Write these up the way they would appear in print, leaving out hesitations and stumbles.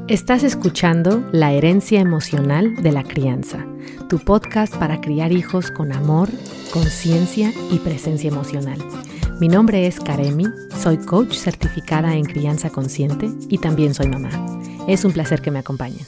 Estás escuchando La herencia emocional de la crianza, tu podcast para criar hijos con amor, conciencia y presencia emocional. Mi nombre es Karemi, soy coach certificada en crianza consciente y también soy mamá. Es un placer que me acompañen.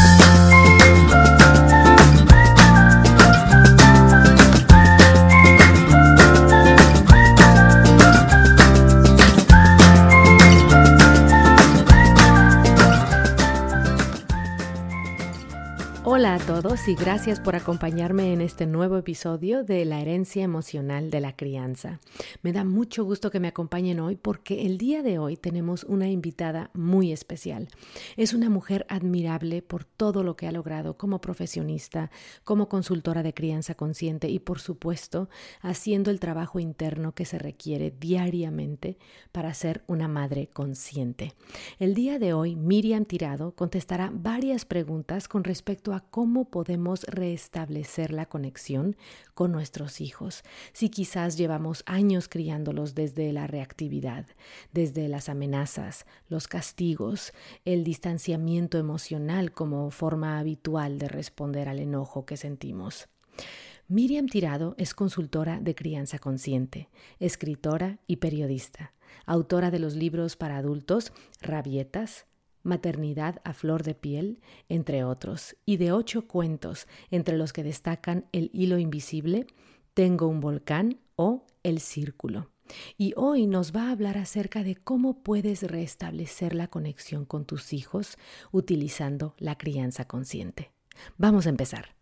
Hola a todos y gracias por acompañarme en este nuevo episodio de La herencia emocional de la crianza. Me da mucho gusto que me acompañen hoy porque el día de hoy tenemos una invitada muy especial. Es una mujer admirable por todo lo que ha logrado como profesionista, como consultora de crianza consciente y por supuesto haciendo el trabajo interno que se requiere diariamente para ser una madre consciente. El día de hoy Miriam Tirado contestará varias preguntas con respecto a cómo podemos restablecer la conexión con nuestros hijos. Si quizás llevamos años criándolos desde la reactividad, desde las amenazas, los castigos, el distanciamiento emocional como forma habitual de responder al enojo que sentimos. Miriam Tirado es consultora de crianza consciente, escritora y periodista, autora de los libros para adultos Rabietas, Maternidad a flor de piel, entre otros, y de 8 cuentos, entre los que destacan El hilo invisible, Tengo un volcán o El círculo. Y hoy nos va a hablar acerca de cómo puedes restablecer la conexión con tus hijos utilizando la crianza consciente. Vamos a empezar.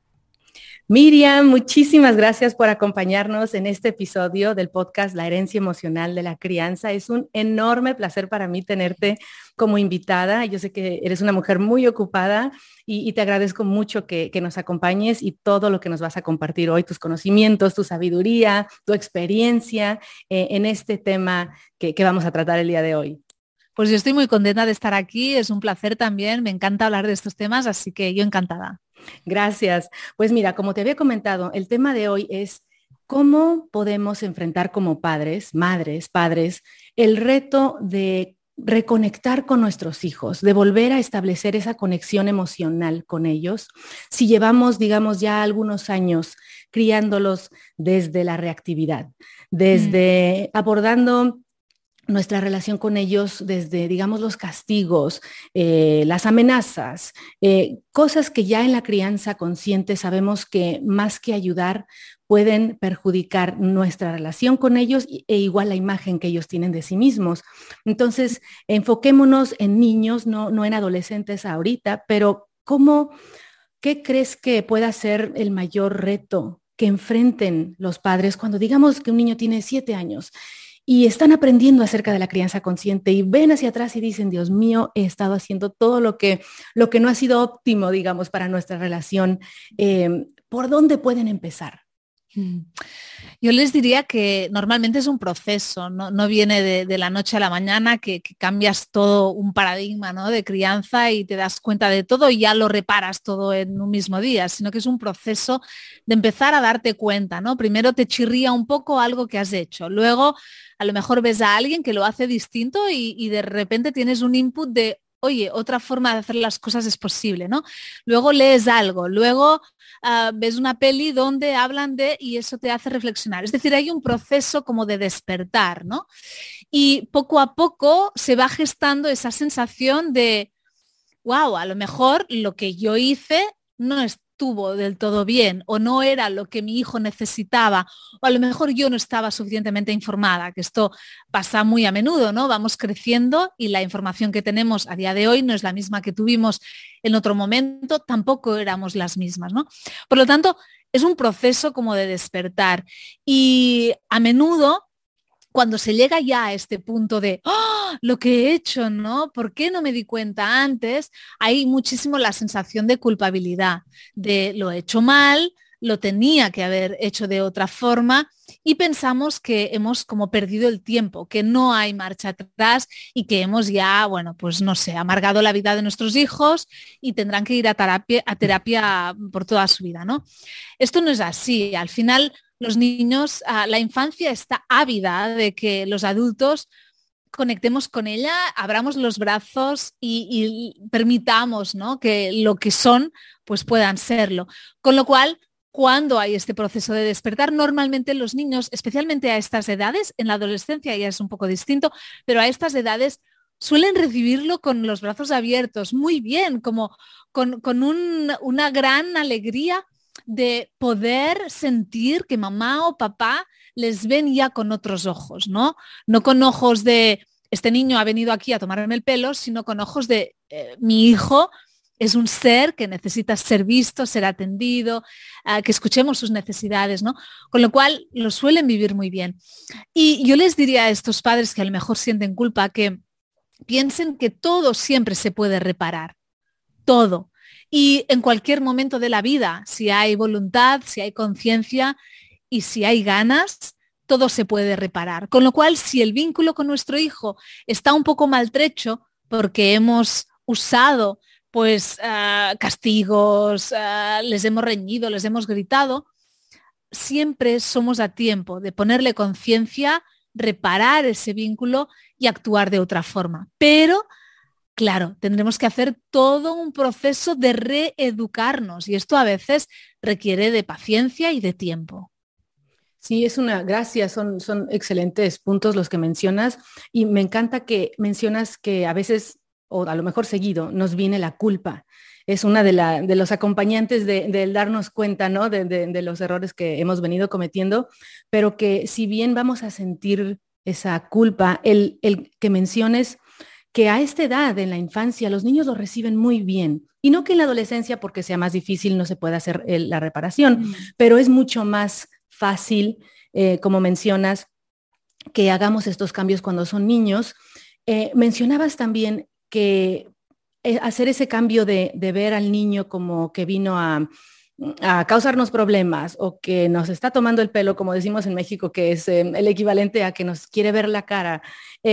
Miriam, muchísimas gracias por acompañarnos en este episodio del podcast La herencia emocional de la crianza. Es un enorme placer para mí tenerte como invitada. Yo sé que eres una mujer muy ocupada y te agradezco mucho que nos acompañes y todo lo que nos vas a compartir hoy, tus conocimientos, tu sabiduría, tu experiencia en este tema que vamos a tratar el día de hoy. Pues yo estoy muy contenta de estar aquí, es un placer también, me encanta hablar de estos temas, así que yo encantada. Gracias. Pues mira, como te había comentado, el tema de hoy es cómo podemos enfrentar como padres, madres, padres, el reto de reconectar con nuestros hijos, de volver a establecer esa conexión emocional con ellos. Si llevamos, digamos, ya algunos años criándolos desde la reactividad, desde abordando nuestra relación con ellos desde, digamos, los castigos, las amenazas, cosas que ya en la crianza consciente sabemos que más que ayudar pueden perjudicar nuestra relación con ellos e igual la imagen que ellos tienen de sí mismos. Entonces, enfoquémonos en niños, no en adolescentes ahorita, pero ¿qué crees que pueda ser el mayor reto que enfrenten los padres cuando digamos que un niño tiene 7 años? Y están aprendiendo acerca de la crianza consciente y ven hacia atrás y dicen, Dios mío, he estado haciendo todo lo que no ha sido óptimo, digamos, para nuestra relación. ¿Por dónde pueden empezar? Yo les diría que normalmente es un proceso, no viene de la noche a la mañana que cambias todo un paradigma, ¿no?, de crianza y te das cuenta de todo y ya lo reparas todo en un mismo día, sino que es un proceso de empezar a darte cuenta, ¿no? Primero te chirría un poco algo que has hecho, luego a lo mejor ves a alguien que lo hace distinto y de repente tienes un input de, oye, otra forma de hacer las cosas es posible, ¿no? Luego lees algo, luego ves una peli donde hablan de y eso te hace reflexionar. Es decir, hay un proceso como de despertar, ¿no? Y poco a poco se va gestando esa sensación de, wow, a lo mejor lo que yo hice no estuvo del todo bien o no era lo que mi hijo necesitaba o a lo mejor yo no estaba suficientemente informada, que esto pasa muy a menudo, ¿no? Vamos creciendo y la información que tenemos a día de hoy no es la misma que tuvimos en otro momento, tampoco éramos las mismas, ¿no? Por lo tanto, es un proceso como de despertar y a menudo cuando se llega ya a este punto de ¡oh, lo que he hecho, ¿no? ¿Por qué no me di cuenta antes? Hay muchísimo la sensación de culpabilidad, de lo he hecho mal, lo tenía que haber hecho de otra forma y pensamos que hemos como perdido el tiempo, que no hay marcha atrás y que hemos ya, bueno, pues no sé, amargado la vida de nuestros hijos y tendrán que ir a terapia por toda su vida, ¿no? Esto no es así. Al final, los niños, la infancia está ávida de que los adultos conectemos con ella, abramos los brazos y permitamos, ¿no?, que lo que son, pues puedan serlo. Con lo cual, cuando hay este proceso de despertar, normalmente los niños, especialmente a estas edades, en la adolescencia ya es un poco distinto, pero a estas edades suelen recibirlo con los brazos abiertos, muy bien, como una gran alegría de poder sentir que mamá o papá les ven ya con otros ojos, ¿no? No con ojos de este niño ha venido aquí a tomarme el pelo, sino con ojos de mi hijo es un ser que necesita ser visto, ser atendido, que escuchemos sus necesidades, ¿no? Con lo cual lo suelen vivir muy bien. Y yo les diría a estos padres que a lo mejor sienten culpa que piensen que todo siempre se puede reparar, todo. Y en cualquier momento de la vida, si hay voluntad, si hay conciencia y si hay ganas, todo se puede reparar. Con lo cual, si el vínculo con nuestro hijo está un poco maltrecho porque hemos usado pues castigos, les hemos reñido, les hemos gritado, siempre somos a tiempo de ponerle conciencia, reparar ese vínculo y actuar de otra forma. Pero, claro, tendremos que hacer todo un proceso de reeducarnos y esto a veces requiere de paciencia y de tiempo. Sí, gracias, son excelentes puntos los que mencionas y me encanta que mencionas que a veces, o a lo mejor seguido, nos viene la culpa. Es una de los acompañantes del darnos cuenta, ¿no? De los errores que hemos venido cometiendo, pero que si bien vamos a sentir esa culpa, el que menciones que a esta edad, en la infancia, los niños lo reciben muy bien. Y no que en la adolescencia, porque sea más difícil, no se pueda hacer la reparación, pero es mucho más fácil, como mencionas, que hagamos estos cambios cuando son niños. Mencionabas también que hacer ese cambio de ver al niño como que vino a causarnos problemas o que nos está tomando el pelo, como decimos en México, que es el equivalente a que nos quiere ver la cara.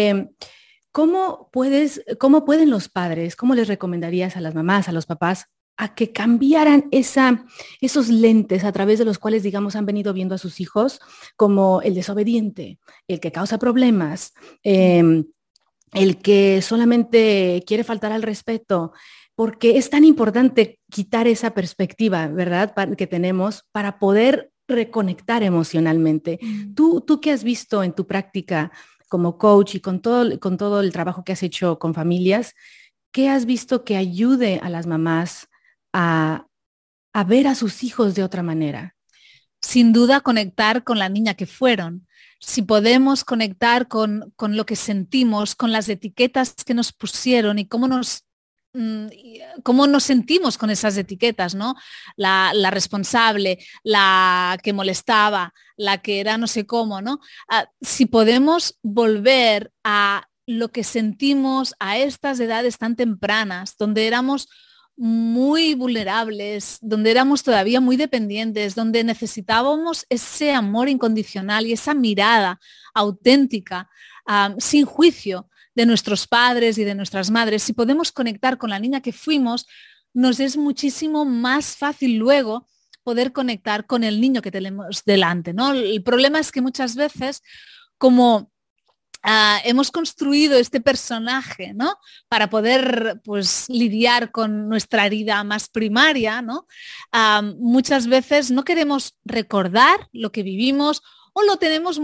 ¿Cómo pueden los padres, cómo les recomendarías a las mamás, a los papás, a que cambiaran esos lentes a través de los cuales, digamos, han venido viendo a sus hijos como el desobediente, el que causa problemas, el que solamente quiere faltar al respeto? Porque es tan importante quitar esa perspectiva, ¿verdad?, que tenemos para poder reconectar emocionalmente. ¿Tú qué has visto en tu práctica como coach y con todo el trabajo que has hecho con familias? ¿Qué has visto que ayude a las mamás a ver a sus hijos de otra manera? Sin duda, conectar con la niña que fueron. Si podemos conectar con lo que sentimos, con las etiquetas que nos pusieron y cómo nos sentimos con esas etiquetas, ¿no? La responsable, la que molestaba, la que era no sé cómo, ¿no? Si podemos volver a lo que sentimos a estas edades tan tempranas, donde éramos muy vulnerables, donde éramos todavía muy dependientes, donde necesitábamos ese amor incondicional y esa mirada auténtica, sin juicio, de nuestros padres y de nuestras madres. Si podemos conectar con la niña que fuimos, nos es muchísimo más fácil luego poder conectar con el niño que tenemos delante, ¿no? El problema es que muchas veces, como hemos construido este personaje, ¿no?, para poder, pues, lidiar con nuestra herida más primaria, ¿no? Muchas veces no queremos recordar lo que vivimos o lo tenemos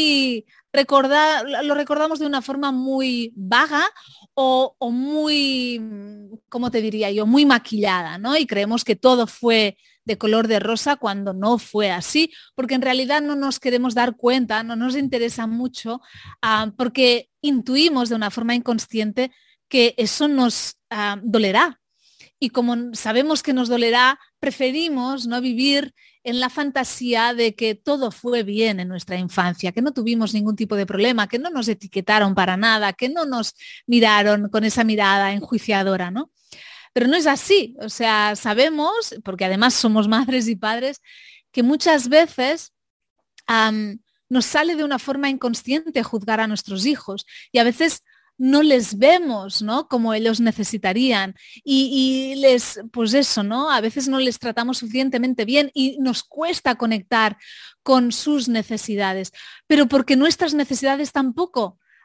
lo recordamos de una forma muy vaga o muy, ¿cómo te diría yo?, muy maquillada, ¿no? Y creemos que todo fue de color de rosa cuando no fue así, porque en realidad no nos queremos dar cuenta, no nos interesa mucho, porque intuimos de una forma inconsciente que eso nos dolerá. Y como sabemos que nos dolerá, preferimos no vivir en la fantasía de que todo fue bien en nuestra infancia, que no tuvimos ningún tipo de problema, que no nos etiquetaron para nada, que no nos miraron con esa mirada enjuiciadora, ¿no? Pero no es así. O sea, sabemos, porque además somos madres y padres, que muchas veces nos sale de una forma inconsciente juzgar a nuestros hijos y a veces no les vemos, ¿no?, como ellos necesitarían y pues eso, ¿no?, a veces no les tratamos suficientemente bien y nos cuesta conectar con sus necesidades, pero porque nuestras necesidades tampoco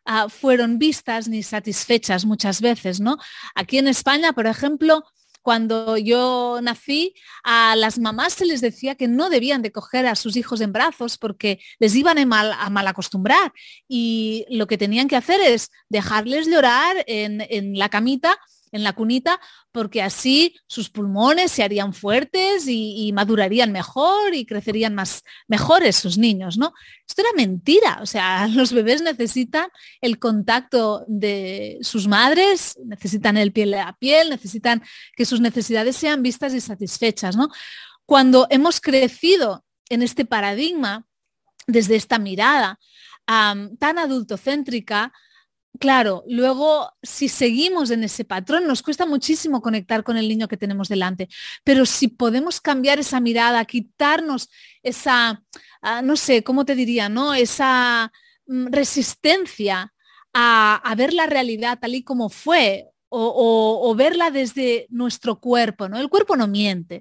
fueron vistas ni satisfechas muchas veces, ¿no? Aquí en España, por ejemplo, cuando yo nací, a las mamás se les decía que no debían de coger a sus hijos en brazos porque les iban a mal acostumbrar, y lo que tenían que hacer es dejarles llorar en la camita, en la cunita, porque así sus pulmones se harían fuertes y madurarían mejor y crecerían mejores sus niños, ¿no? Esto era mentira. O sea, los bebés necesitan el contacto de sus madres, necesitan el piel a piel, necesitan que sus necesidades sean vistas y satisfechas, ¿no? Cuando hemos crecido en este paradigma, desde esta mirada tan adultocéntrica, claro, luego si seguimos en ese patrón nos cuesta muchísimo conectar con el niño que tenemos delante, pero si podemos cambiar esa mirada, quitarnos esa, no sé, ¿cómo te diría? ¿No? Esa resistencia a ver la realidad tal y como fue, o verla desde nuestro cuerpo, ¿no? El cuerpo no miente.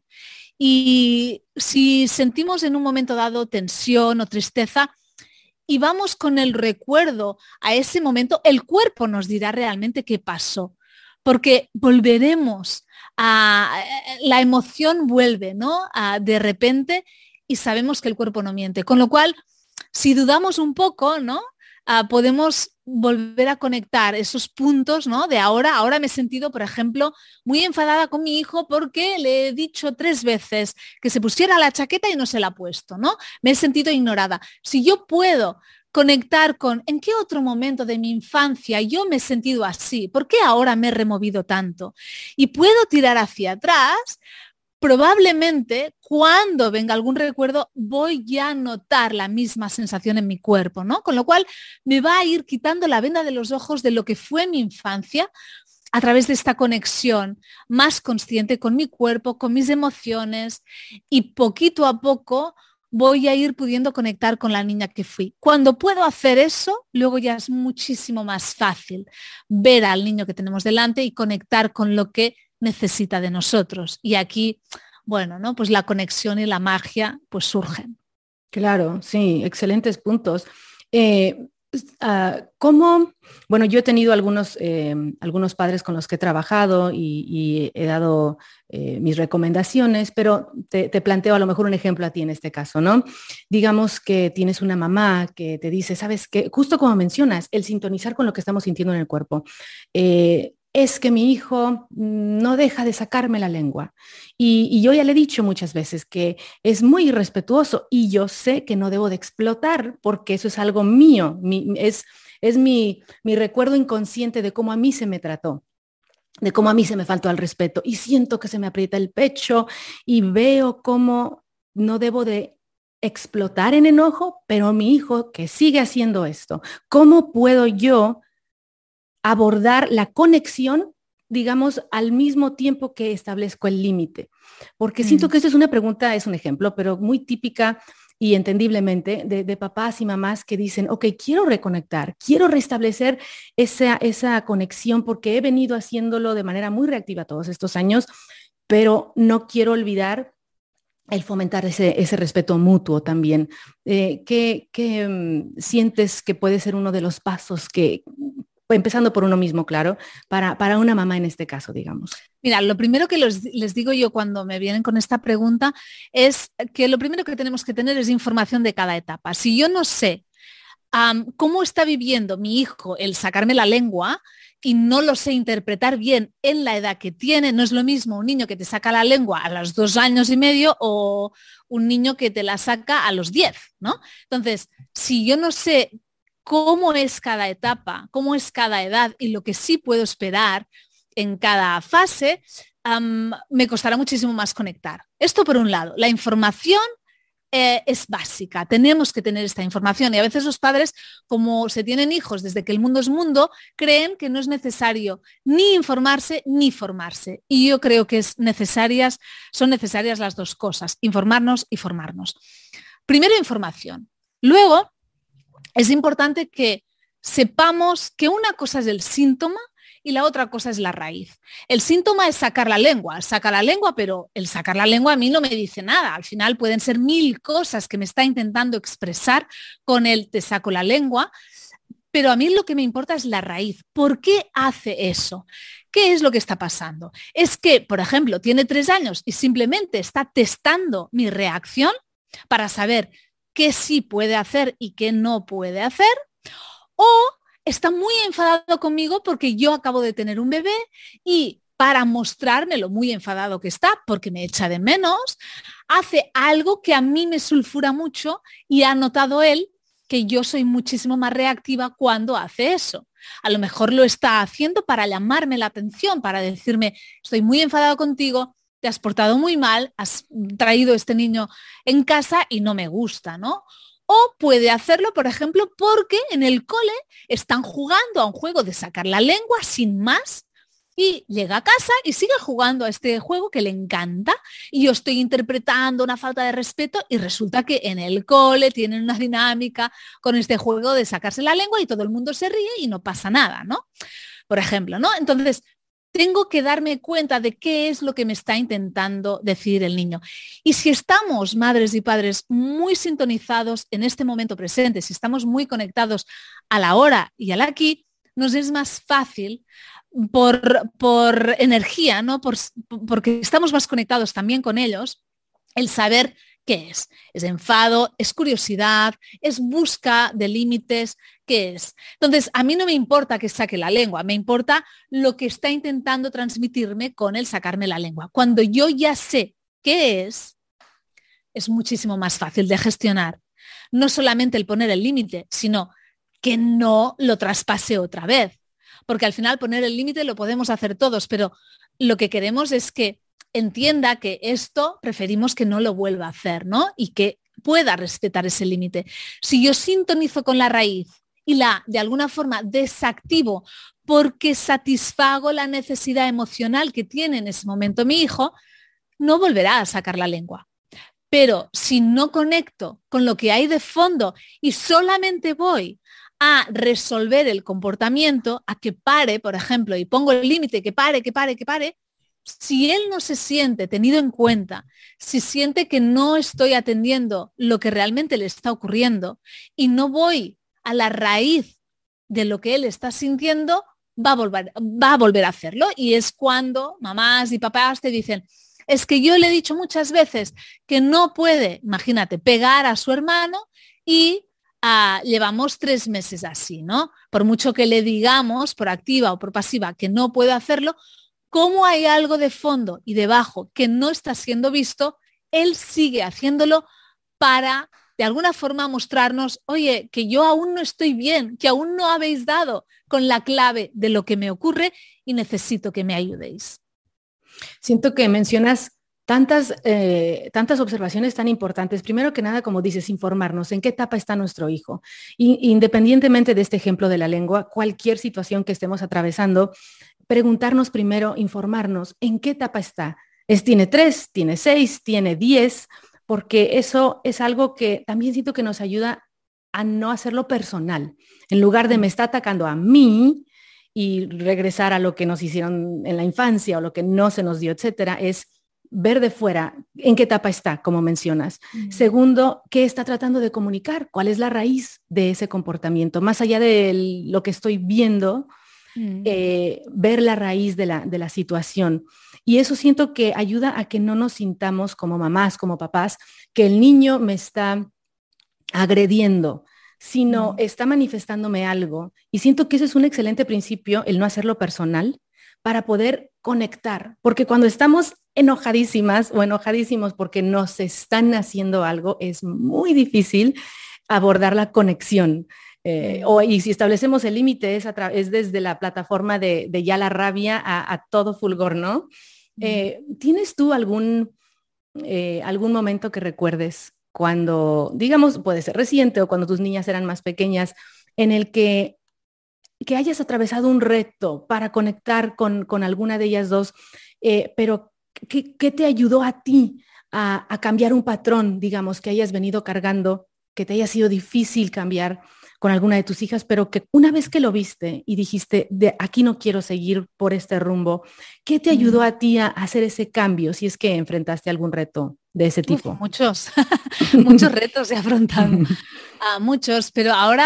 Y si sentimos en un momento dado tensión o tristeza, y vamos con el recuerdo a ese momento, el cuerpo nos dirá realmente qué pasó, porque volveremos la emoción vuelve, ¿no? De repente, y sabemos que el cuerpo no miente. Con lo cual, si dudamos un poco, ¿no? Podemos volver a conectar esos puntos, ¿no? De ahora me he sentido, por ejemplo, muy enfadada con mi hijo porque le he dicho 3 veces que se pusiera la chaqueta y no se la ha puesto, ¿no? Me he sentido ignorada. Si yo puedo conectar con en qué otro momento de mi infancia yo me he sentido así, ¿por qué ahora me he removido tanto? Y puedo tirar hacia atrás, probablemente cuando venga algún recuerdo voy a notar la misma sensación en mi cuerpo, ¿no? Con lo cual me va a ir quitando la venda de los ojos de lo que fue mi infancia a través de esta conexión más consciente con mi cuerpo, con mis emociones, y poquito a poco voy a ir pudiendo conectar con la niña que fui. Cuando puedo hacer eso, luego ya es muchísimo más fácil ver al niño que tenemos delante y conectar con lo que necesita de nosotros. Y aquí, bueno, ¿no? Pues la conexión y la magia pues surgen. Claro, sí, excelentes puntos. Eh, ¿Cómo? Bueno, yo he tenido algunos padres con los que he trabajado y he dado mis recomendaciones, pero te planteo a lo mejor un ejemplo a ti en este caso, ¿no? Digamos que tienes una mamá que te dice, ¿sabes qué? Justo como mencionas, el sintonizar con lo que estamos sintiendo en el cuerpo. Es que mi hijo no deja de sacarme la lengua. Y yo ya le he dicho muchas veces que es muy irrespetuoso y yo sé que no debo de explotar porque eso es algo mío, es mi recuerdo inconsciente de cómo a mí se me trató, de cómo a mí se me faltó al respeto, y siento que se me aprieta el pecho y veo cómo no debo de explotar en enojo, pero mi hijo que sigue haciendo esto, ¿cómo puedo yo abordar la conexión, digamos, al mismo tiempo que establezco el límite? Porque siento que eso es una pregunta, es un ejemplo, pero muy típica y entendiblemente de papás y mamás que dicen, ok, quiero reconectar, quiero restablecer esa conexión porque he venido haciéndolo de manera muy reactiva todos estos años, pero no quiero olvidar el fomentar ese respeto mutuo también. ¿Qué sientes que puede ser uno de los pasos que, empezando por uno mismo, claro, para una mamá en este caso, digamos? Mira, lo primero que les digo yo cuando me vienen con esta pregunta es que lo primero que tenemos que tener es información de cada etapa. Si yo no sé cómo está viviendo mi hijo el sacarme la lengua y no lo sé interpretar bien en la edad que tiene, no es lo mismo un niño que te saca la lengua a los 2 años y medio o un niño que te la saca a los 10, ¿no? Entonces, si yo no sé cómo es cada etapa, cómo es cada edad y lo que sí puedo esperar en cada fase, me costará muchísimo más conectar. Esto por un lado. La información es básica, tenemos que tener esta información, y a veces los padres, como se tienen hijos desde que el mundo es mundo, creen que no es necesario ni informarse ni formarse, y yo creo que son necesarias las dos cosas, informarnos y formarnos. Primero, información. Luego, es importante que sepamos que una cosa es el síntoma y la otra cosa es la raíz. El síntoma es sacar la lengua, pero el sacar la lengua a mí no me dice nada. Al final pueden ser 1000 cosas que me está intentando expresar con el te saco la lengua, pero a mí lo que me importa es la raíz. ¿Por qué hace eso? ¿Qué es lo que está pasando? Es que, por ejemplo, tiene 3 años y simplemente está testando mi reacción para saber qué sí puede hacer y qué no puede hacer, o está muy enfadado conmigo porque yo acabo de tener un bebé y para mostrarme lo muy enfadado que está porque me echa de menos, hace algo que a mí me sulfura mucho y ha notado él que yo soy muchísimo más reactiva cuando hace eso. A lo mejor lo está haciendo para llamarme la atención, para decirme, estoy muy enfadado contigo, te has portado muy mal, has traído este niño en casa y no me gusta, ¿no? O puede hacerlo, por ejemplo, porque en el cole están jugando a un juego de sacar la lengua sin más y llega a casa y sigue jugando a este juego que le encanta y yo estoy interpretando una falta de respeto y resulta que en el cole tienen una dinámica con este juego de sacarse la lengua y todo el mundo se ríe y no pasa nada, ¿no? Por ejemplo, ¿no? Entonces, tengo que darme cuenta de qué es lo que me está intentando decir el niño. Y si estamos, madres y padres, muy sintonizados en este momento presente, si estamos muy conectados a la hora y al aquí, nos es más fácil por energía, ¿no? Porque estamos más conectados también con ellos, el saber qué es. ¿Es enfado? ¿Es curiosidad? ¿Es busca de límites? ¿Qué es? Entonces, a mí no me importa que saque la lengua, me importa lo que está intentando transmitirme con el sacarme la lengua. Cuando yo ya sé qué es muchísimo más fácil de gestionar. No solamente el poner el límite, sino que no lo traspase otra vez. Porque al final poner el límite lo podemos hacer todos, pero lo que queremos es que entienda que esto preferimos que no lo vuelva a hacer, ¿no? Y que pueda respetar ese límite. Si yo sintonizo con la raíz y de alguna forma desactivo porque satisfago la necesidad emocional que tiene en ese momento mi hijo, no volverá a sacar la lengua. Pero si no conecto con lo que hay de fondo y solamente voy a resolver el comportamiento, a que pare, por ejemplo, y pongo el límite, que pare, si él no se siente tenido en cuenta, si siente que no estoy atendiendo lo que realmente le está ocurriendo y no voy a la raíz de lo que él está sintiendo, va a volver a hacerlo. Y es cuando mamás y papás te dicen, es que yo le he dicho muchas veces que no puede, imagínate, pegar a su hermano y llevamos 3 meses así, ¿no? Por mucho que le digamos, por activa o por pasiva, que no puede hacerlo, como hay algo de fondo y debajo que no está siendo visto, él sigue haciéndolo para, de alguna forma, mostrarnos, oye, que yo aún no estoy bien, que aún no habéis dado con la clave de lo que me ocurre y necesito que me ayudéis. Siento que mencionas tantas observaciones tan importantes. Primero que nada, como dices, informarnos en qué etapa está nuestro hijo. Independientemente de este ejemplo de la lengua, cualquier situación que estemos atravesando, preguntarnos primero, informarnos en qué etapa está. ¿Tiene 3, tiene 6, tiene 10? Porque eso es algo que también siento que nos ayuda a no hacerlo personal. En lugar de me está atacando a mí y regresar a lo que nos hicieron en la infancia o lo que no se nos dio, etcétera, es ver de fuera en qué etapa está, como mencionas. Segundo, ¿qué está tratando de comunicar? ¿Cuál es la raíz de ese comportamiento? Más allá de lo que estoy viendo, ver la raíz de la situación. Y eso siento que ayuda a que no nos sintamos como mamás, como papás, que el niño me está agrediendo, sino está manifestándome algo. Y siento que ese es un excelente principio, el no hacerlo personal, para poder conectar. Porque cuando estamos enojadísimas o enojadísimos porque nos están haciendo algo, es muy difícil abordar la conexión. Y si establecemos el límite es desde la plataforma de ya la rabia a todo fulgor, ¿no? ¿Tienes tú algún momento que recuerdes cuando, digamos, puede ser reciente o cuando tus niñas eran más pequeñas, en el que hayas atravesado un reto para conectar con alguna de ellas dos, pero ¿qué te ayudó a ti a cambiar un patrón, digamos, que hayas venido cargando, que te haya sido difícil cambiar con alguna de tus hijas, pero que una vez que lo viste y dijiste, de aquí no quiero seguir por este rumbo, ¿qué te ayudó a ti a hacer ese cambio, si es que enfrentaste algún reto de ese tipo? Muchos, muchos retos he afrontado, muchos, pero ahora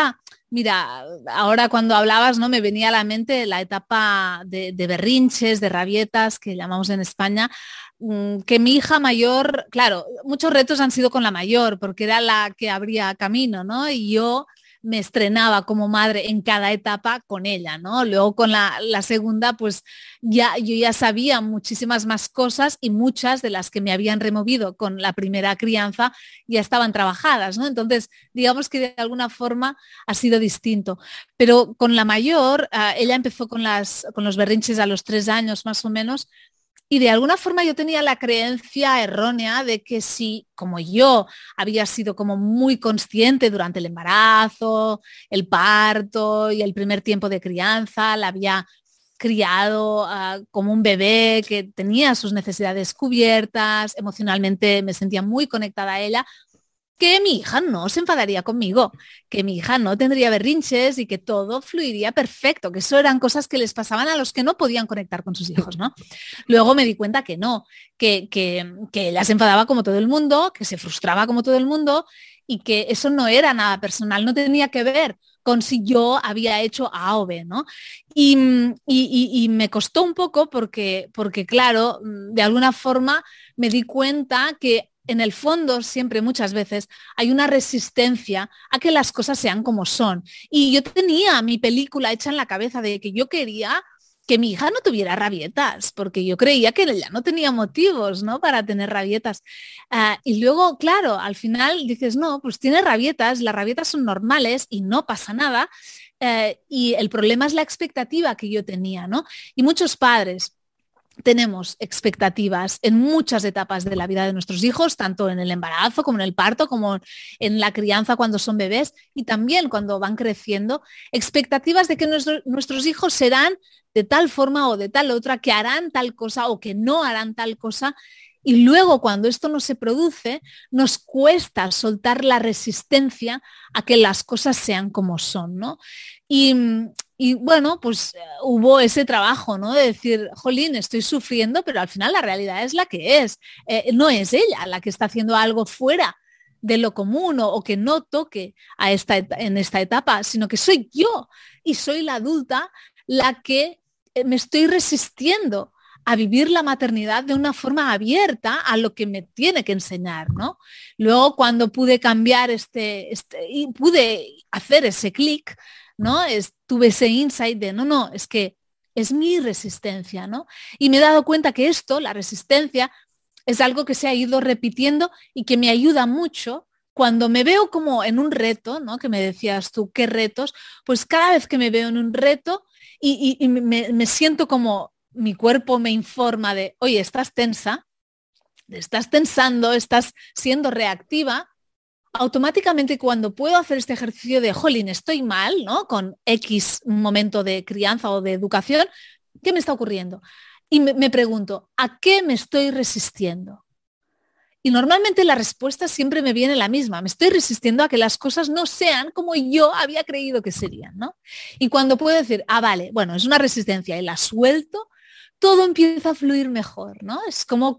Mira, ahora cuando hablabas, ¿no? Me venía a la mente la etapa de berrinches, de rabietas, que llamamos en España, que mi hija mayor, claro, muchos retos han sido con la mayor, porque era la que abría camino, ¿no? Y yo me estrenaba como madre en cada etapa con ella, ¿no? Luego con la segunda, pues yo ya sabía muchísimas más cosas y muchas de las que me habían removido con la primera crianza ya estaban trabajadas, ¿no? Entonces, digamos que de alguna forma ha sido distinto. Pero con la mayor, ella empezó con los berrinches a los 3 años más o menos, y de alguna forma yo tenía la creencia errónea de que si, como yo había sido como muy consciente durante el embarazo, el parto y el primer tiempo de crianza, la había criado como un bebé que tenía sus necesidades cubiertas, emocionalmente me sentía muy conectada a ella, que mi hija no se enfadaría conmigo, que mi hija no tendría berrinches y que todo fluiría perfecto, que eso eran cosas que les pasaban a los que no podían conectar con sus hijos, ¿no? Luego me di cuenta que no, que ella se enfadaba como todo el mundo, que se frustraba como todo el mundo y que eso no era nada personal, no tenía que ver con si yo había hecho A o B, ¿no? Y me costó un poco porque, claro, de alguna forma me di cuenta que en el fondo siempre, muchas veces, hay una resistencia a que las cosas sean como son. Y yo tenía mi película hecha en la cabeza de que yo quería que mi hija no tuviera rabietas, porque yo creía que ella no tenía motivos, ¿no? Para tener rabietas. Y luego, claro, al final dices, no, pues tiene rabietas, las rabietas son normales y no pasa nada. Y el problema es la expectativa que yo tenía, ¿no? Y muchos padres tenemos expectativas en muchas etapas de la vida de nuestros hijos, tanto en el embarazo como en el parto, como en la crianza cuando son bebés y también cuando van creciendo, expectativas de que nuestros hijos serán de tal forma o de tal otra, que harán tal cosa o que no harán tal cosa. Y luego cuando esto no se produce, nos cuesta soltar la resistencia a que las cosas sean como son, ¿no? Y, y bueno, pues hubo ese trabajo, ¿no? De decir, jolín, estoy sufriendo, pero al final la realidad es la que es. No es ella la que está haciendo algo fuera de lo común o que no toque en esta etapa, sino que soy yo y soy la adulta la que me estoy resistiendo a vivir la maternidad de una forma abierta a lo que me tiene que enseñar, ¿no? Luego cuando pude cambiar y pude hacer ese clic, ¿no? Tuve ese insight de, no, es que es mi resistencia, ¿no? Y me he dado cuenta que esto, la resistencia, es algo que se ha ido repitiendo y que me ayuda mucho cuando me veo como en un reto, ¿no? Que me decías tú, ¿qué retos? Pues cada vez que me veo en un reto y me siento como mi cuerpo me informa de, oye, estás tensa, estás tensando, estás siendo reactiva, automáticamente cuando puedo hacer este ejercicio de, jolín, estoy mal, ¿no? Con X momento de crianza o de educación, ¿qué me está ocurriendo? Y me pregunto, ¿a qué me estoy resistiendo? Y normalmente la respuesta siempre me viene la misma. Me estoy resistiendo a que las cosas no sean como yo había creído que serían, ¿no? Y cuando puedo decir, vale, bueno, es una resistencia y la suelto, todo empieza a fluir mejor, ¿no? Es como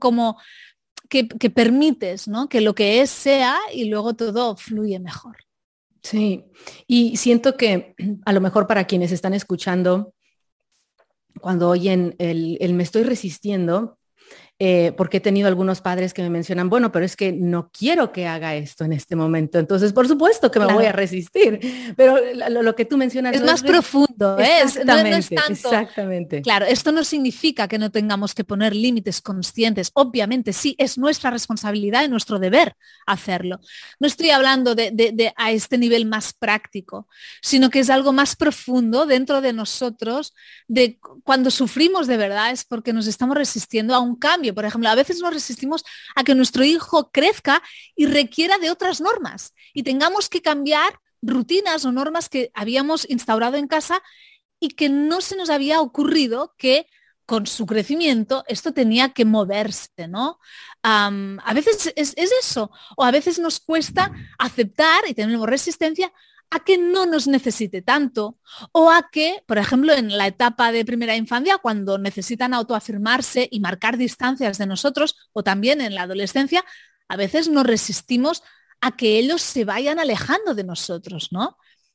que permites, ¿no? Que lo que es sea y luego todo fluye mejor. Sí, y siento que a lo mejor para quienes están escuchando, cuando oyen el me estoy resistiendo, porque he tenido algunos padres que me mencionan, bueno, pero es que no quiero que haga esto en este momento, entonces por supuesto que me voy a resistir, pero lo que tú mencionas es más profundo, exactamente, no es tanto. Exactamente. Claro, esto no significa que no tengamos que poner límites conscientes, obviamente sí, es nuestra responsabilidad y nuestro deber hacerlo. No estoy hablando de a este nivel más práctico, sino que es algo más profundo dentro de nosotros, de cuando sufrimos de verdad es porque nos estamos resistiendo a un cambio. Por ejemplo, a veces nos resistimos a que nuestro hijo crezca y requiera de otras normas y tengamos que cambiar rutinas o normas que habíamos instaurado en casa y que no se nos había ocurrido que con su crecimiento esto tenía que moverse, ¿no? A veces es eso, o a veces nos cuesta aceptar y tenemos resistencia a que no nos necesite tanto o a que, por ejemplo, en la etapa de primera infancia, cuando necesitan autoafirmarse y marcar distancias de nosotros, o también en la adolescencia, a veces nos resistimos a que ellos se vayan alejando de nosotros, ¿no?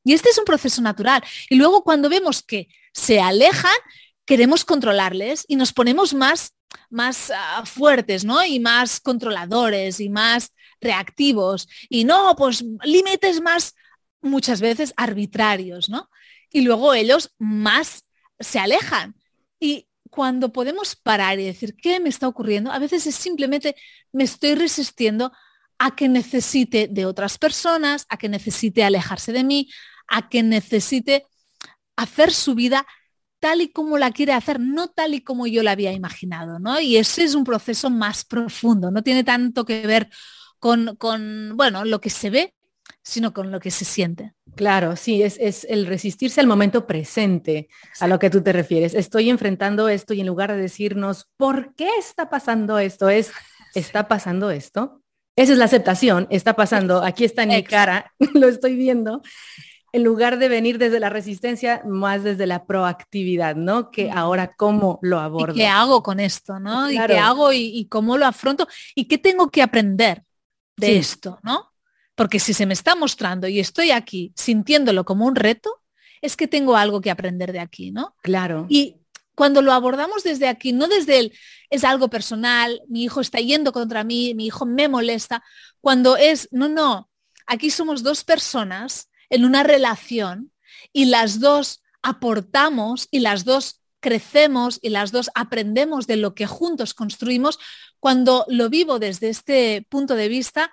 Y este es un proceso natural. Y luego cuando vemos que se alejan, queremos controlarles y nos ponemos más fuertes, ¿no? Y más controladores y más reactivos. Y no, pues límites más muchas veces arbitrarios, ¿no? Y luego ellos más se alejan. Y cuando podemos parar y decir, ¿qué me está ocurriendo? A veces es simplemente me estoy resistiendo a que necesite de otras personas, a que necesite alejarse de mí, a que necesite hacer su vida tal y como la quiere hacer, no tal y como yo la había imaginado, ¿no? Y ese es un proceso más profundo, no tiene tanto que ver con bueno, lo que se ve, sino con lo que se siente. Claro, sí, es el resistirse al momento presente, a lo que tú te refieres. Estoy enfrentando esto y en lugar de decirnos, ¿por qué está pasando esto? ¿Está pasando esto? Esa es la aceptación, está pasando, aquí está en mi cara, lo estoy viendo, en lugar de venir desde la resistencia, más desde la proactividad, ¿no? Que ahora cómo lo abordo. ¿Y qué hago con esto, no? Claro. ¿Y qué hago y cómo lo afronto? ¿Y qué tengo que aprender de esto, no? Porque si se me está mostrando y estoy aquí sintiéndolo como un reto, es que tengo algo que aprender de aquí, ¿no? Claro. Y cuando lo abordamos desde aquí, no desde el es algo personal, mi hijo está yendo contra mí, mi hijo me molesta, cuando es, no, aquí somos dos personas en una relación y las dos aportamos y las dos crecemos y las dos aprendemos de lo que juntos construimos, cuando lo vivo desde este punto de vista,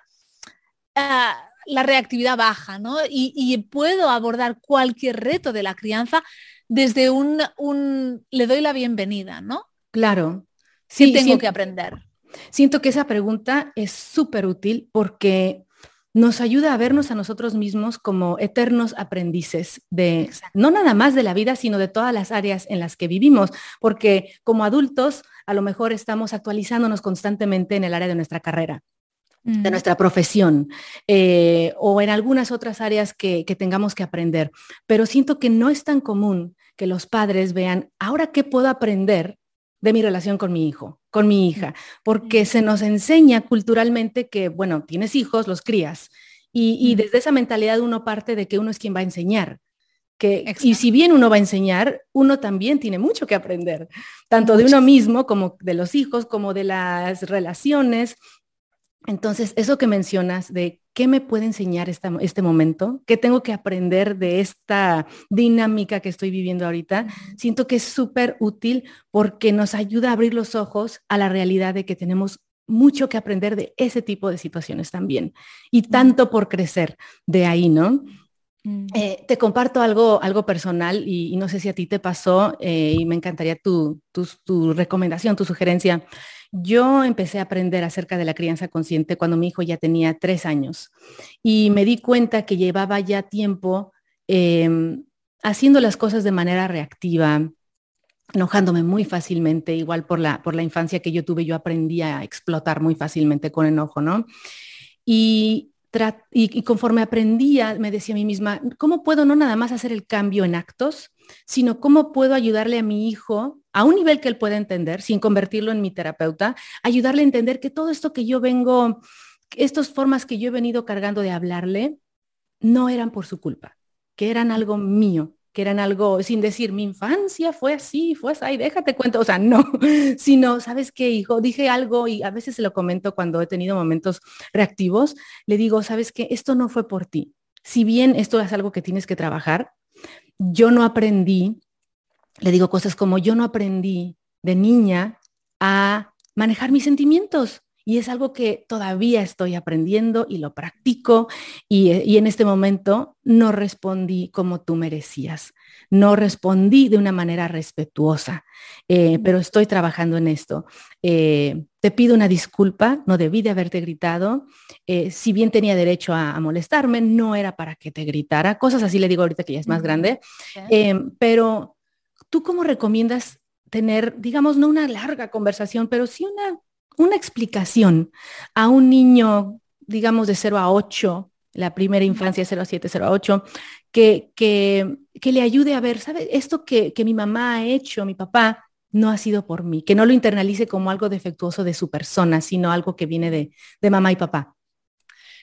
la reactividad baja, ¿no? Y puedo abordar cualquier reto de la crianza desde le doy la bienvenida, ¿no? Claro. Sí, tengo que aprender. Siento que esa pregunta es súper útil porque nos ayuda a vernos a nosotros mismos como eternos aprendices de no nada más de la vida, sino de todas las áreas en las que vivimos, porque como adultos a lo mejor estamos actualizándonos constantemente en el área de nuestra carrera, de nuestra profesión o en algunas otras áreas que tengamos que aprender. Pero siento que no es tan común que los padres vean, ¿ahora qué puedo aprender de mi relación con mi hijo, con mi hija? Porque se nos enseña culturalmente que, bueno, tienes hijos, los crías. Y desde esa mentalidad uno parte de que uno es quien va a enseñar. Y si bien uno va a enseñar, uno también tiene mucho que aprender, tanto de uno mismo como de los hijos, como de las relaciones. Entonces, eso que mencionas de qué me puede enseñar este momento, qué tengo que aprender de esta dinámica que estoy viviendo ahorita, siento que es súper útil porque nos ayuda a abrir los ojos a la realidad de que tenemos mucho que aprender de ese tipo de situaciones también y tanto por crecer de ahí, ¿no? Te comparto algo personal y no sé si a ti te pasó y me encantaría tu recomendación, tu sugerencia. Yo empecé a aprender acerca de la crianza consciente cuando mi hijo ya tenía 3 años y me di cuenta que llevaba ya tiempo haciendo las cosas de manera reactiva, enojándome muy fácilmente, igual por la infancia que yo tuve, yo aprendí a explotar muy fácilmente con enojo, ¿no? Y conforme aprendía, me decía a mí misma, ¿cómo puedo no nada más hacer el cambio en actos, sino cómo puedo ayudarle a mi hijo a un nivel que él pueda entender, sin convertirlo en mi terapeuta, ayudarle a entender que todo esto que yo vengo, estas formas que yo he venido cargando de hablarle, no eran por su culpa, que eran algo mío, que eran algo, sin decir, mi infancia fue así, déjate cuento, o sea, no, sino, ¿sabes qué, hijo? Dije algo y a veces se lo comento cuando he tenido momentos reactivos, le digo, ¿sabes qué? Esto no fue por ti. Si bien esto es algo que tienes que trabajar, yo no aprendí, le digo cosas como, yo no aprendí de niña a manejar mis sentimientos. Y es algo que todavía estoy aprendiendo y lo practico y en este momento no respondí como tú merecías, no respondí de una manera respetuosa, pero estoy trabajando en esto. Te pido una disculpa, no debí de haberte gritado, si bien tenía derecho a molestarme, no era para que te gritara, cosas así le digo ahorita que ya es más grande, pero ¿tú cómo recomiendas tener, digamos, no una larga conversación, pero sí una explicación a un niño, digamos, de 0 a 8, la primera infancia 0 a 7, 0 a 8, que le ayude a ver, ¿sabes? Esto que mi mamá ha hecho, mi papá, no ha sido por mí, que no lo internalice como algo defectuoso de su persona, sino algo que viene de mamá y papá.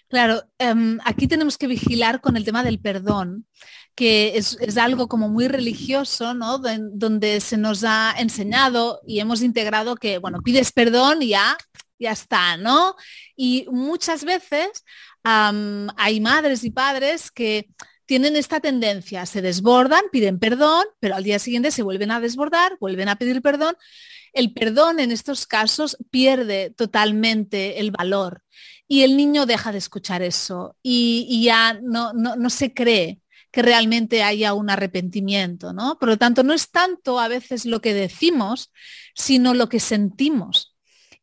Claro, aquí tenemos que vigilar con el tema del perdón, que es algo como muy religioso, ¿no? Donde se nos ha enseñado y hemos integrado que, bueno, pides perdón y ya está, ¿no? Y muchas veces hay madres y padres que tienen esta tendencia, se desbordan, piden perdón, pero al día siguiente se vuelven a desbordar, vuelven a pedir perdón. El perdón en estos casos pierde totalmente el valor y el niño deja de escuchar eso y ya no se cree que realmente haya un arrepentimiento, ¿no? Por lo tanto, no es tanto a veces lo que decimos, sino lo que sentimos.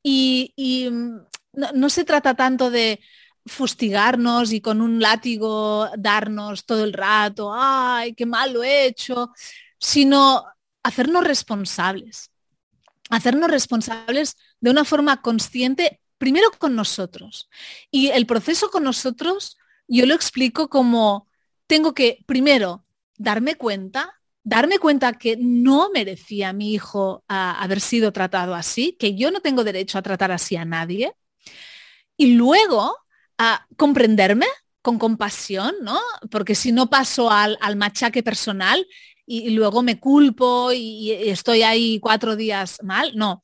No se trata tanto de fustigarnos y con un látigo darnos todo el rato, ay, qué mal lo he hecho, sino hacernos responsables de una forma consciente, primero con nosotros. Y el proceso con nosotros, yo lo explico como tengo que, primero, darme cuenta que no merecía a mi hijo haber sido tratado así, que yo no tengo derecho a tratar así a nadie, y luego comprenderme con compasión, ¿no? Porque si no paso al machaque personal y luego me culpo y estoy ahí 4 días mal, no.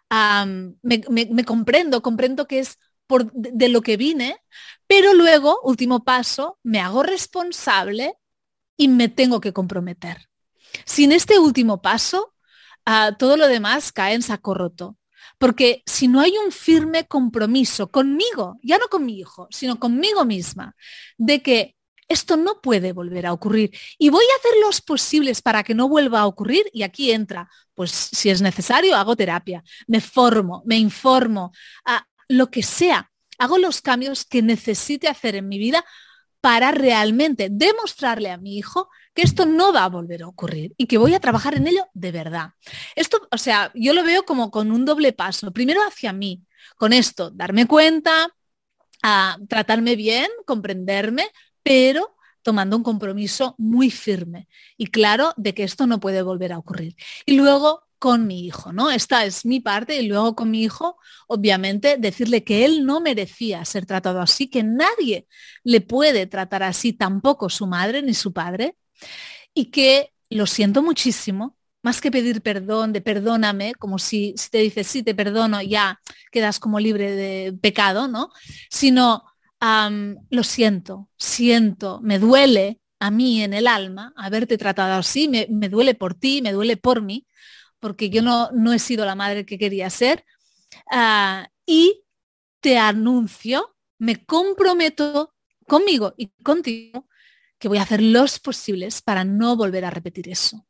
Me comprendo que es de lo que vine, pero luego, último paso, me hago responsable y me tengo que comprometer. Sin este último paso, todo lo demás cae en saco roto. Porque si no hay un firme compromiso conmigo, ya no con mi hijo, sino conmigo misma, de que esto no puede volver a ocurrir y voy a hacer los posibles para que no vuelva a ocurrir, y aquí entra, pues si es necesario, hago terapia, me formo, me informo, lo que sea, hago los cambios que necesite hacer en mi vida para realmente demostrarle a mi hijo que esto no va a volver a ocurrir y que voy a trabajar en ello de verdad. Esto, o sea, yo lo veo como con un doble paso. Primero hacia mí, con esto, darme cuenta, tratarme bien, comprenderme, pero tomando un compromiso muy firme y claro de que esto no puede volver a ocurrir. Y luego con mi hijo, ¿no? Esta es mi parte y luego con mi hijo, obviamente, decirle que él no merecía ser tratado así, que nadie le puede tratar así, tampoco su madre ni su padre, y que lo siento muchísimo, más que pedir perdón, de perdóname, como si te dices, sí, te perdono, ya quedas como libre de pecado, ¿no? Sino, lo siento, me duele a mí en el alma haberte tratado así, me duele por ti, me duele por mí, porque yo no he sido la madre que quería ser. Y te anuncio, me comprometo conmigo y contigo que voy a hacer los posibles para no volver a repetir eso.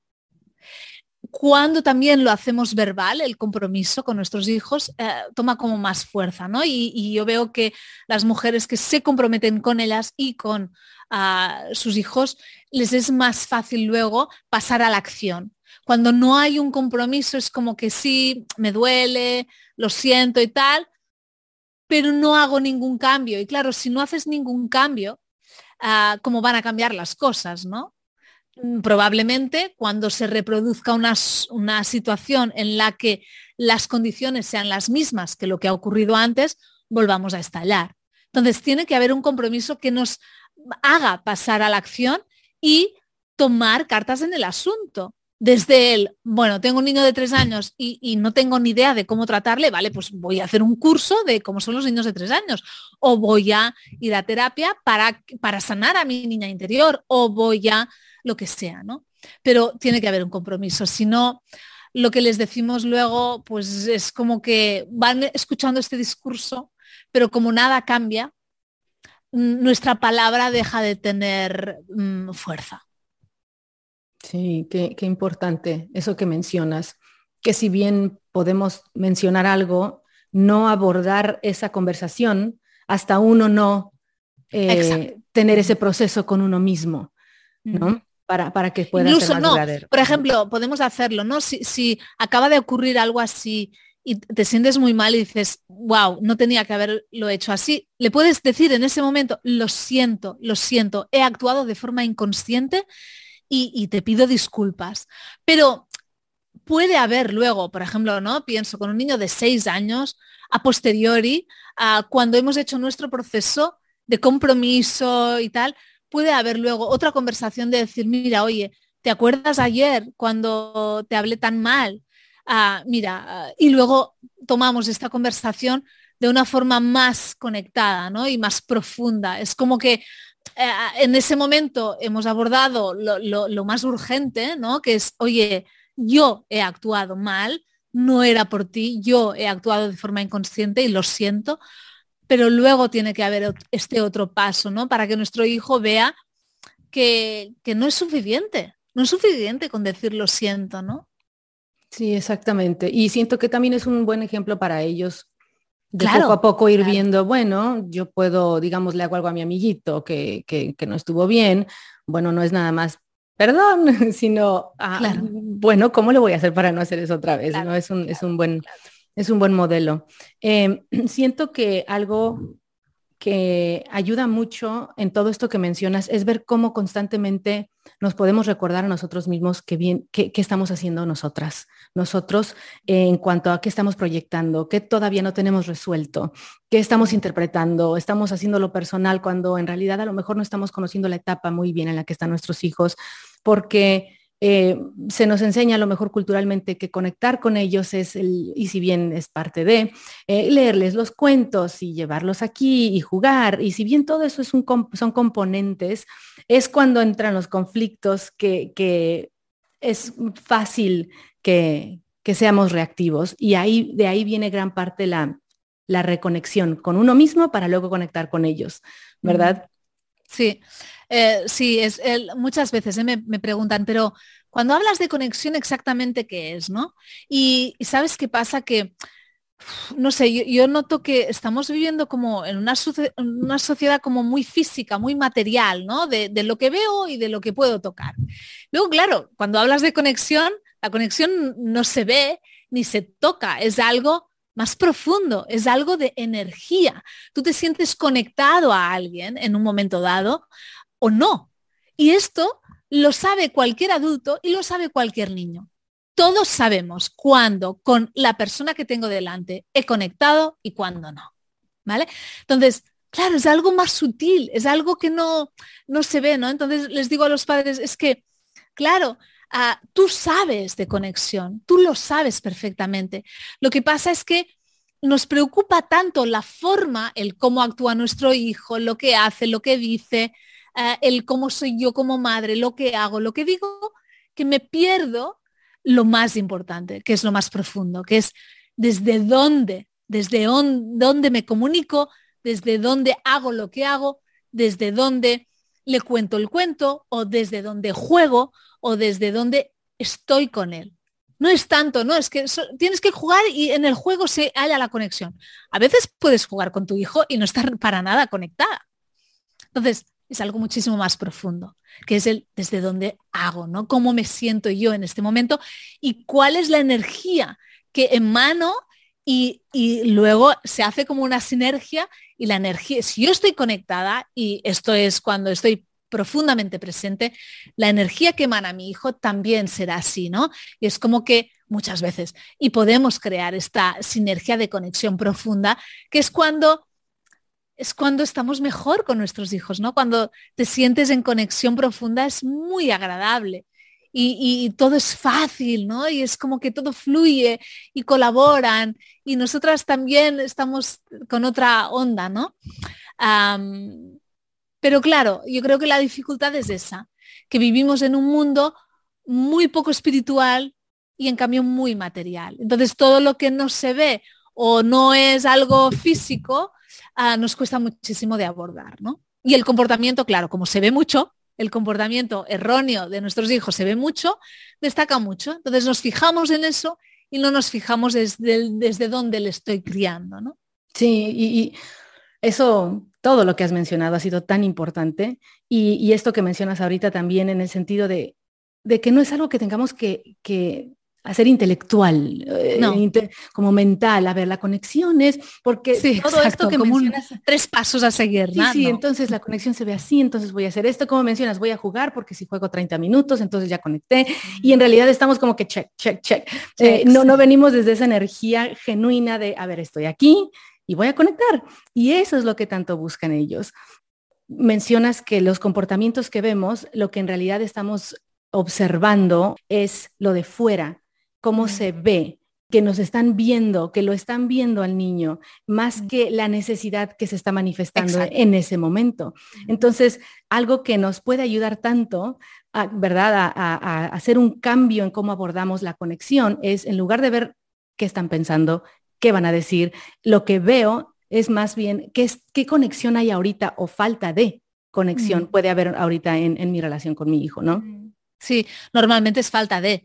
Cuando también lo hacemos verbal, el compromiso con nuestros hijos toma como más fuerza, ¿no? Y yo veo que las mujeres que se comprometen con ellas y con sus hijos, les es más fácil luego pasar a la acción. Cuando no hay un compromiso es como que sí, me duele, lo siento y tal, pero no hago ningún cambio. Y claro, si no haces ningún cambio, ¿cómo van a cambiar las cosas, no? Probablemente cuando se reproduzca una situación en la que las condiciones sean las mismas que lo que ha ocurrido antes, volvamos a estallar. Entonces tiene que haber un compromiso que nos haga pasar a la acción y tomar cartas en el asunto. Desde el, bueno, tengo un niño de 3 años y no tengo ni idea de cómo tratarle, vale, pues voy a hacer un curso de cómo son los niños de 3 años, o voy a ir a terapia para sanar a mi niña interior, o voy a lo que sea, ¿no? Pero tiene que haber un compromiso, si no, lo que les decimos luego, pues es como que van escuchando este discurso, pero como nada cambia, nuestra palabra deja de tener fuerza. Sí, qué importante eso que mencionas, que si bien podemos mencionar algo, no abordar esa conversación hasta uno no tener ese proceso con uno mismo, ¿no? Para que pueda Incluso, ser más duradero. por ejemplo, podemos hacerlo, ¿no? Si acaba de ocurrir algo así y te sientes muy mal y dices, wow, no tenía que haberlo hecho así, le puedes decir en ese momento, lo siento, he actuado de forma inconsciente y te pido disculpas. Pero puede haber luego, por ejemplo, ¿no? Pienso con un niño de 6 años, a posteriori, cuando hemos hecho nuestro proceso, de compromiso y tal, puede haber luego otra conversación de decir, mira, oye, ¿te acuerdas ayer cuando te hablé tan mal? Y luego tomamos esta conversación de una forma más conectada, ¿no? Y más profunda. Es como que en ese momento hemos abordado lo más urgente, ¿no? Que es, oye, yo he actuado mal, no era por ti, yo he actuado de forma inconsciente y lo siento, pero luego tiene que haber este otro paso, ¿no? Para que nuestro hijo vea que no es suficiente, no es suficiente con decir lo siento, ¿no? Sí, exactamente. Y siento que también es un buen ejemplo para ellos de poco a Claro, poco ir claro, viendo, bueno, yo puedo, digamos, le hago algo a mi amiguito que no estuvo bien, bueno, no es nada más perdón, sino, claro, bueno, ¿cómo le voy a hacer para no hacer eso otra vez? ¿No? claro, claro, claro. Es un buen modelo. Siento que algo que ayuda mucho en todo esto que mencionas es ver cómo constantemente nos podemos recordar a nosotros mismos qué estamos haciendo nosotros en cuanto a qué estamos proyectando, qué todavía no tenemos resuelto, qué estamos interpretando, estamos haciendo lo personal cuando en realidad a lo mejor no estamos conociendo la etapa muy bien en la que están nuestros hijos, porque se nos enseña a lo mejor culturalmente que conectar con ellos y si bien es parte de, leerles los cuentos y llevarlos aquí y jugar, y si bien todo eso son componentes, es cuando entran los conflictos que es fácil que seamos reactivos y de ahí viene gran parte la reconexión con uno mismo para luego conectar con ellos, Ujú. ¿verdad? Sí, sí, muchas veces me preguntan, pero cuando hablas de conexión, exactamente qué es, ¿no? Y ¿sabes qué pasa? Que, no sé, yo noto que estamos viviendo como en una sociedad como muy física, muy material, ¿no? De lo que veo y de lo que puedo tocar. Luego, claro, cuando hablas de conexión, la conexión no se ve ni se toca, es algo más profundo, es algo de energía. Tú te sientes conectado a alguien en un momento dado o no. Y esto lo sabe cualquier adulto y lo sabe cualquier niño. Todos sabemos cuándo con la persona que tengo delante he conectado y cuándo no. ¿Vale? Entonces, claro, es algo más sutil, es algo que no se ve, ¿no? Entonces les digo a los padres, es que, claro, tú sabes de conexión, tú lo sabes perfectamente. Lo que pasa es que nos preocupa tanto la forma, el cómo actúa nuestro hijo, lo que hace, lo que dice, el cómo soy yo como madre, lo que hago, lo que digo, que me pierdo lo más importante, que es lo más profundo, que es dónde me comunico, desde dónde hago lo que hago, desde dónde le cuento el cuento o desde dónde juego o desde dónde estoy con él. No es tanto, no, es que tienes que jugar y en el juego se halla la conexión. A veces puedes jugar con tu hijo y no estar para nada conectada. Entonces, es algo muchísimo más profundo, que es el desde dónde hago, ¿no? Cómo me siento yo en este momento y cuál es la energía que emano y luego se hace como una sinergia y la energía, si yo estoy conectada, y esto es cuando estoy profundamente presente, la energía que emana mi hijo también será así, ¿no? Y es como que muchas veces, y podemos crear esta sinergia de conexión profunda, que es cuando estamos mejor con nuestros hijos, ¿no? Cuando te sientes en conexión profunda es muy agradable y todo es fácil, ¿no? Y es como que todo fluye y colaboran y nosotras también estamos con otra onda, ¿no? Am, pero claro, yo creo que la dificultad es esa, que vivimos en un mundo muy poco espiritual y en cambio muy material. Entonces todo lo que no se ve o no es algo físico, nos cuesta muchísimo de abordar, ¿no? Y el comportamiento, claro, como se ve mucho, el comportamiento erróneo de nuestros hijos se ve mucho, destaca mucho. Entonces nos fijamos en eso y no nos fijamos desde dónde le estoy criando, ¿no? Sí, y eso, todo lo que has mencionado ha sido tan importante y esto que mencionas ahorita también en el sentido de que no es algo que tengamos que hacer intelectual, No, como mental, a ver, la conexión es, porque sí, todo esto exacto, que como mencionas, tres pasos a seguir, sí, ¿no? sí, No. entonces la conexión se ve así, entonces voy a hacer esto, como mencionas, voy a jugar porque si juego 30 minutos, entonces ya conecté y en realidad estamos como que check, check, check. Checks. No venimos desde esa energía genuina de, a ver, estoy aquí y voy a conectar. Y eso es lo que tanto buscan ellos. mencionas que los comportamientos que vemos, lo que en realidad estamos observando es lo de fuera, cómo se ve, que nos están viendo, que lo están viendo al niño, más que la necesidad que se está manifestando en ese momento. Entonces, algo que nos puede ayudar tanto, ¿verdad?, a hacer un cambio en cómo abordamos la conexión es, en lugar de ver qué están pensando, qué van a decir, lo que veo es más bien qué conexión hay ahorita o falta de conexión puede haber ahorita en mi relación con mi hijo, ¿no? Sí, normalmente es falta de.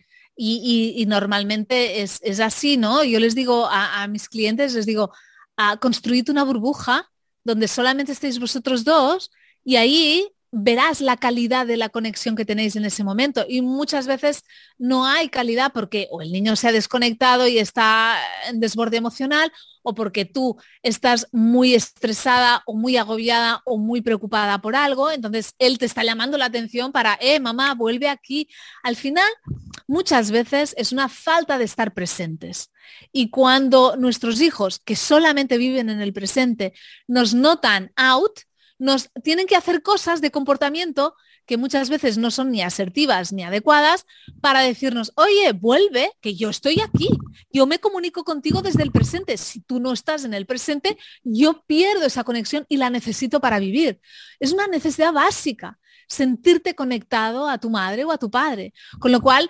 Y normalmente es así, ¿no? Yo les digo a mis clientes, les digo, construid una burbuja donde solamente estéis vosotros dos y ahí verás la calidad de la conexión que tenéis en ese momento. Y muchas veces no hay calidad porque o el niño se ha desconectado y está en desborde emocional, o porque tú estás muy estresada o muy agobiada o muy preocupada por algo, entonces él te está llamando la atención para, mamá, vuelve aquí. Al final, muchas veces es una falta de estar presentes. Y cuando nuestros hijos, que solamente viven en el presente, nos notan out, nos tienen que hacer cosas de comportamiento que muchas veces no son ni asertivas ni adecuadas para decirnos, oye, vuelve, que yo estoy aquí, yo me comunico contigo desde el presente. Si tú no estás en el presente, yo pierdo esa conexión y la necesito para vivir. Es una necesidad básica, sentirte conectado a tu madre o a tu padre. Con lo cual,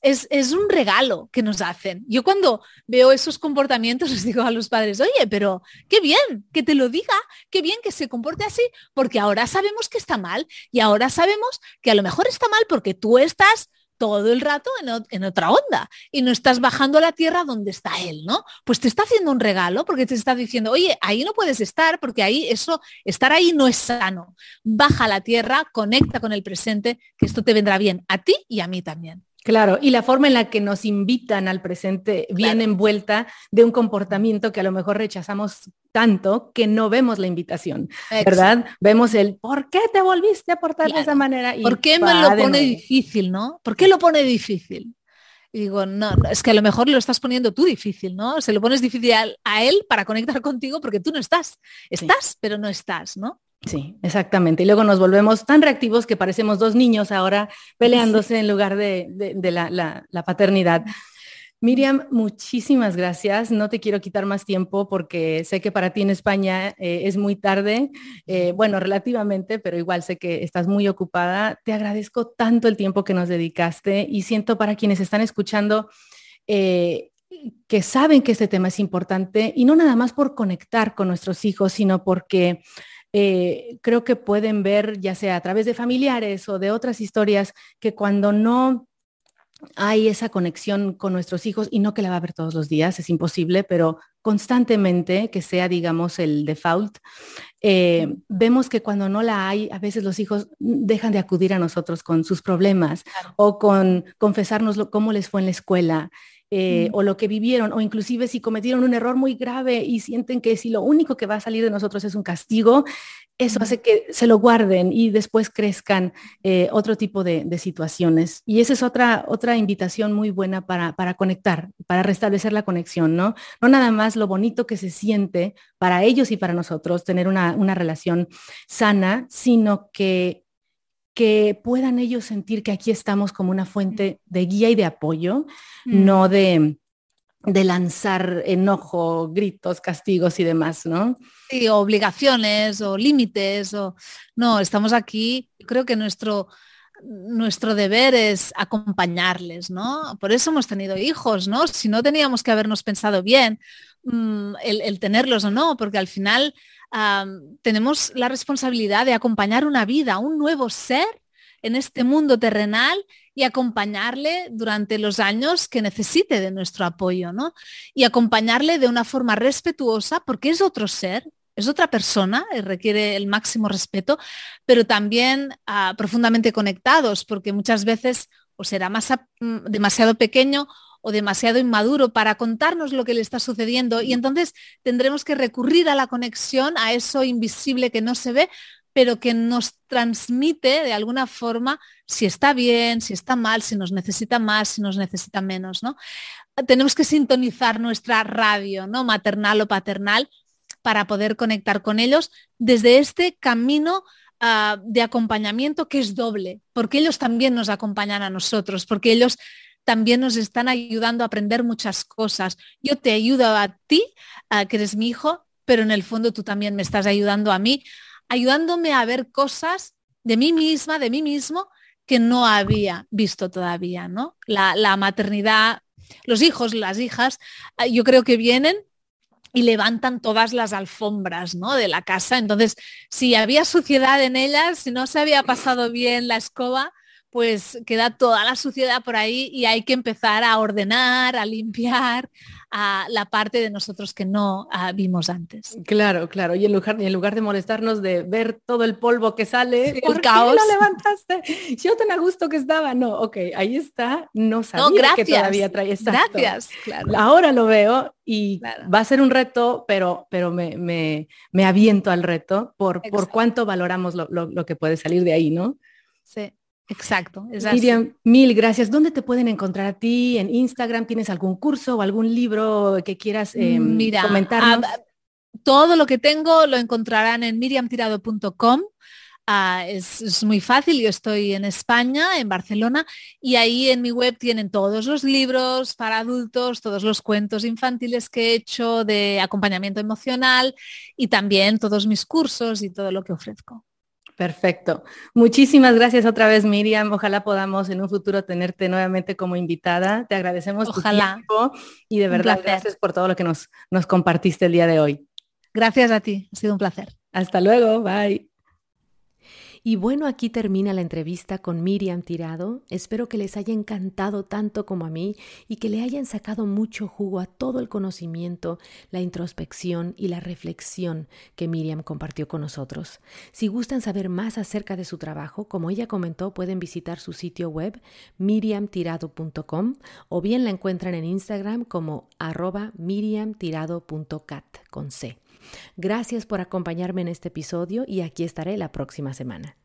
es un regalo que nos hacen. Yo cuando veo esos comportamientos les digo a los padres, oye, pero qué bien que te lo diga, qué bien que se comporte así, porque ahora sabemos que está mal y ahora sabemos que a lo mejor está mal porque tú estás todo el rato en otra onda y no estás bajando a la tierra donde está él, ¿no? Pues te está haciendo un regalo porque te está diciendo, oye, ahí no puedes estar porque ahí estar ahí no es sano. Baja a la tierra, conecta con el presente, que esto te vendrá bien a ti y a mí también. Claro, y la forma en la que nos invitan al presente viene envuelta de un comportamiento que a lo mejor rechazamos tanto que no vemos la invitación, ¿verdad? Exacto. Vemos el ¿por qué te volviste a portar de esa manera? Y ¿por qué me lo pone difícil, no? ¿Por qué lo pone difícil? Y digo, no, es que a lo mejor lo estás poniendo tú difícil, ¿no? Se lo pones difícil a él para conectar contigo porque tú no estás. Estás, sí, pero no estás, ¿no? Sí, exactamente. Y luego nos volvemos tan reactivos que parecemos dos niños ahora peleándose, sí, en lugar de la paternidad. Miriam, muchísimas gracias. No te quiero quitar más tiempo porque sé que para ti en España es muy tarde, bueno, relativamente, pero igual sé que estás muy ocupada. Te agradezco tanto el tiempo que nos dedicaste y siento para quienes están escuchando que saben que este tema es importante y no nada más por conectar con nuestros hijos, sino porque creo que pueden ver, ya sea a través de familiares o de otras historias, que cuando no hay esa conexión con nuestros hijos, y no que la va a haber todos los días, es imposible, pero constantemente, que sea, digamos, el default, vemos que cuando no la hay, a veces los hijos dejan de acudir a nosotros con sus problemas, claro, o con confesarnos cómo les fue en la escuela, o lo que vivieron, o inclusive si cometieron un error muy grave y sienten que si lo único que va a salir de nosotros es un castigo, eso hace que se lo guarden y después crezcan otro tipo de situaciones. Y esa es otra invitación muy buena para conectar, para restablecer la conexión, ¿no? No nada más lo bonito que se siente para ellos y para nosotros tener una relación sana, sino que puedan ellos sentir que aquí estamos como una fuente de guía y de apoyo, no de lanzar enojo, gritos, castigos y demás, ¿no? Sí, obligaciones o límites, no, estamos aquí, creo que nuestro deber es acompañarles, ¿no? Por eso hemos tenido hijos, ¿no? Si no teníamos que habernos pensado bien el tenerlos o no, porque al final tenemos la responsabilidad de acompañar una vida, un nuevo ser en este mundo terrenal y acompañarle durante los años que necesite de nuestro apoyo, ¿no? Y acompañarle de una forma respetuosa porque es otro ser, es otra persona y requiere el máximo respeto, pero también profundamente conectados, porque muchas veces o será demasiado pequeño o demasiado inmaduro para contarnos lo que le está sucediendo y entonces tendremos que recurrir a la conexión, a eso invisible que no se ve, pero que nos transmite de alguna forma si está bien, si está mal, si nos necesita más, si nos necesita menos, ¿no? Tenemos que sintonizar nuestra radio, ¿no? Maternal o paternal para poder conectar con ellos desde este camino de acompañamiento que es doble, porque ellos también nos acompañan a nosotros, porque ellos también nos están ayudando a aprender muchas cosas. Yo te ayudo a ti, que eres mi hijo, pero en el fondo tú también me estás ayudando a mí, ayudándome a ver cosas de mí misma, de mí mismo, que no había visto todavía, ¿no? La maternidad, los hijos, las hijas, yo creo que vienen y levantan todas las alfombras, ¿no?, de la casa. Entonces, si había suciedad en ellas, si no se había pasado bien la escoba, pues queda toda la suciedad por ahí y hay que empezar a ordenar, a limpiar a la parte de nosotros que no vimos antes. Claro, claro. Y en lugar de molestarnos de ver todo el polvo que sale, Sí, ¿por el qué caos. lo levantaste? Yo tan a gusto que estaba. No, ok, ahí está. No sabía No, gracias, que todavía traía. Exacto. Gracias, claro. Ahora lo veo y Claro. va a ser un reto, pero me aviento al reto por Exacto. cuánto valoramos lo que puede salir de ahí, ¿no? Sí, exacto. Es Miriam, así. mil gracias. ¿Dónde te pueden encontrar a ti? ¿En Instagram? ¿Tienes algún curso o algún libro que quieras Mira, comentarnos? todo lo que tengo lo encontrarán en miriamtirado.com. Es muy fácil, yo estoy en España, en Barcelona, y ahí en mi web tienen todos los libros para adultos, todos los cuentos infantiles que he hecho de acompañamiento emocional y también todos mis cursos y todo lo que ofrezco. Perfecto. Muchísimas gracias otra vez, Miriam. Ojalá podamos en un futuro tenerte nuevamente como invitada. Te agradecemos tu Ojalá. tiempo y de Un verdad placer. gracias por todo lo que nos compartiste el día de hoy. Gracias a ti, ha sido un placer. Hasta luego, bye. Y bueno, aquí termina la entrevista con Miriam Tirado. Espero que les haya encantado tanto como a mí y que le hayan sacado mucho jugo a todo el conocimiento, la introspección y la reflexión que Miriam compartió con nosotros. Si gustan saber más acerca de su trabajo, como ella comentó, pueden visitar su sitio web miriamtirado.com o bien la encuentran en Instagram como @miriamtirado.cat con C. Gracias por acompañarme en este episodio y aquí estaré la próxima semana.